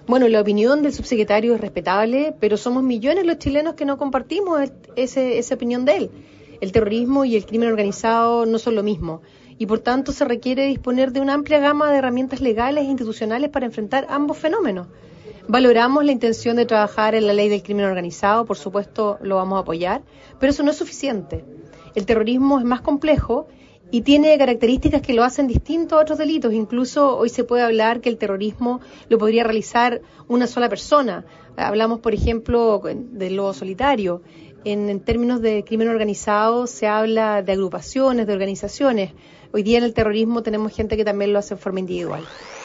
Bueno, la opinión del subsecretario es respetable, pero somos millones los chilenos que no compartimos esa opinión de él. El terrorismo y el crimen organizado no son lo mismo, y por tanto se requiere disponer de una amplia gama de herramientas legales e institucionales para enfrentar ambos fenómenos. Valoramos la intención de trabajar en la ley del crimen organizado, por supuesto lo vamos a apoyar, pero eso no es suficiente. El terrorismo es más complejo y tiene características que lo hacen distinto a otros delitos. Incluso hoy se puede hablar que el terrorismo lo podría realizar una sola persona. Hablamos, por ejemplo, del lobo solitario. En términos de crimen organizado se habla de agrupaciones, de organizaciones. Hoy día en el terrorismo tenemos gente que también lo hace en forma individual.